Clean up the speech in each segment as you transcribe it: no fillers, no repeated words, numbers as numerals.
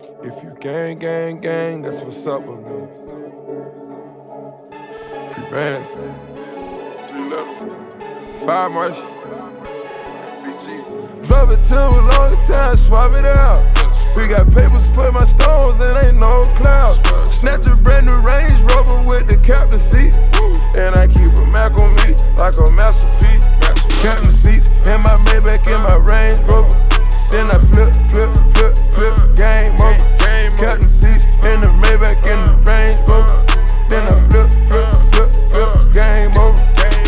If you gang, gang, gang, that's what's up with me. Free bands. 3 levels. 5 march. Drop it to a long time, swap it out. We got papers, put my stones, and ain't no clouds. Snatch a brand new Range Rover with the captain seats. And I keep a Mac on me like a masterpiece. Captain seats in my Maybach in my Range Rover. Then I flip, game over. Captain seats in the Maybach in the Range Rover. Then I flip, game over.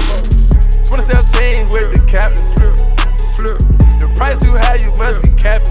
2017 with the captains. The price too high, you must be capping.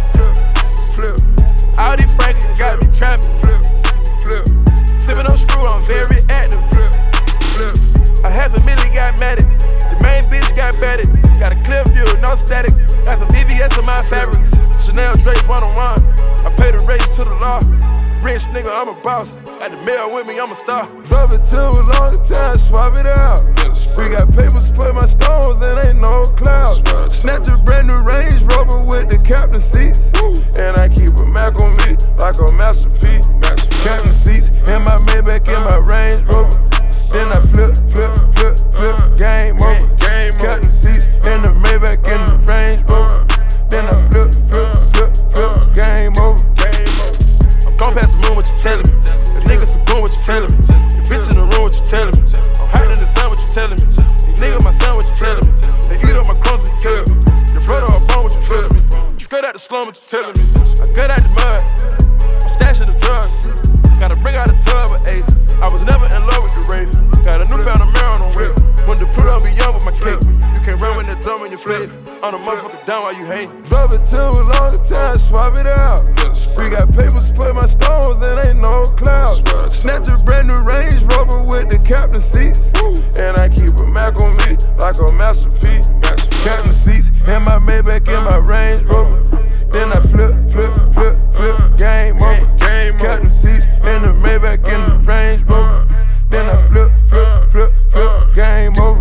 Audi Franklin got me trapping. Sipping on screw, I'm very active. A $500,000 got mad at. The main bitch got batted. Got a clear view, no static. Got some VVS in my fabrics. Chanel drapes 1-on-1. I pay the race to the law. Rich nigga, I'm a boss. Got the mail with me, I'm a star. Drop it to a long time, swap it out. We got papers, put my stones, and ain't no clouds. Snatch a brand new Range Rover with the captain seats. And I keep a Mac on me like a masterpiece. Captain seats in my Maybach in my Range Rover. Then I flip, game over. Captain seats in the Maybach in the Range Rover. Then I flip, game over. I'm gon' pass the moon, what you telling me? The niggas some boom, what you telling me? The bitch in the room, what you telling me? I'm hiding in the sun, what you telling me? These niggas my son, what you telling me? They eat up my crumbs, what you telling me? Your brother or bone, what you telling me? Straight out the slum, what you telling me? I got out the mud, I'm stashing the drugs. Gotta bring out a tub of Ace. I was never in love with the Wraith. Got a new pound of Marin on whip. When the put up be young with my cake. You can't run with that drum in your face. On the motherfucker down while you hate. Drop it to a long time, swap it out. We got papers, put my stones, and ain't no clouds. Snatch a brand new Range Rover with the captain seats. And I keep a Mac on me like a masterpiece. Captain seats in my Maybach in my Range Rover. Then I flip, game over. Captain seats in the Maybach in the Range Rover. Then I flip, game over.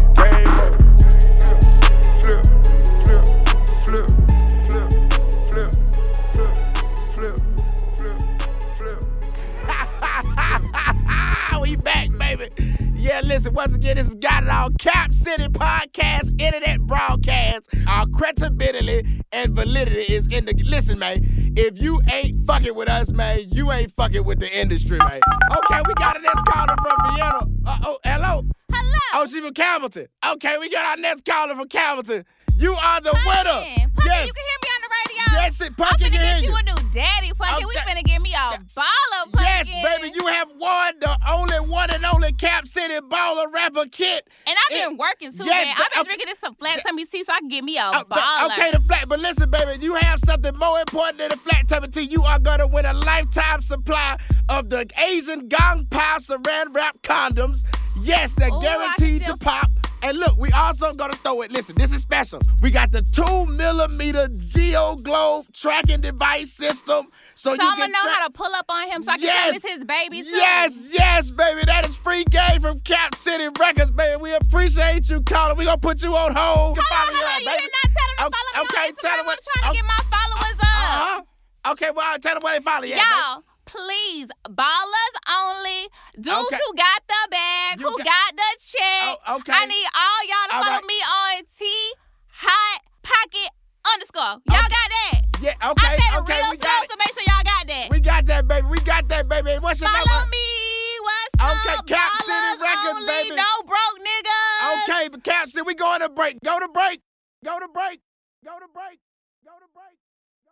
We back, baby. Yeah, listen, once again, this is Got It All Cap City Podcast, internet broadcast. Our credibility and validity is in the... Listen, man, if you ain't fucking with us, man, you ain't fucking with the industry, man. Okay, we got a next caller from Vienna. Hello? Hello. Oh, she from Campbellton. Okay, we got our next caller from Campbellton. You are the winner. Punky, Yes. you can hear me on the radio. Yes, I'm Punky finna can hear get you you. a new daddy, Punky. We Okay. finna get me a baller, Punky. Yes, baby, you have won the only one and only Cap City Baller Rapper Kit. And I've been working too, Yes, man. but- I've been okay. drinking this some flat tummy tea so I can get me a But, baller. okay, the flat, but listen, baby, you have something more important than the flat tummy tea. You are gonna win a lifetime supply of the Asian Gong Pao Saran Wrap condoms. Yes, they're Ooh, I guaranteed can to pop. And look, we also gonna throw it. Listen, this is special. We got the 2mm Geo Globe tracking device system, so you I'm can gonna know how to pull up on him so I can tell him it's his baby, too. Yes, baby. That is free game from Cap City Records, baby. We appreciate you calling. We gonna put you on hold. Hold on, you did not tell him to follow me Okay, on tell him Instagram. what. I'm trying to get my followers up. Okay, well, tell them where they follow you. Y'all, please, ballers only, dudes Okay. who got the bag, You who got- got the check. Oh, okay. I need all y'all to All follow right. me on T-Hot-Pocket_. Y'all got that? Yeah, okay, I said it okay, real we slow, got it. so make sure y'all got that. We got that, baby. We got that, baby. What's your Follow number? me. What's Okay, up? Cap City Ballers Records, only, baby. no broke niggas. Okay, but Cap City, we going to break. Go to break. Go to break. Go to break. Go to break.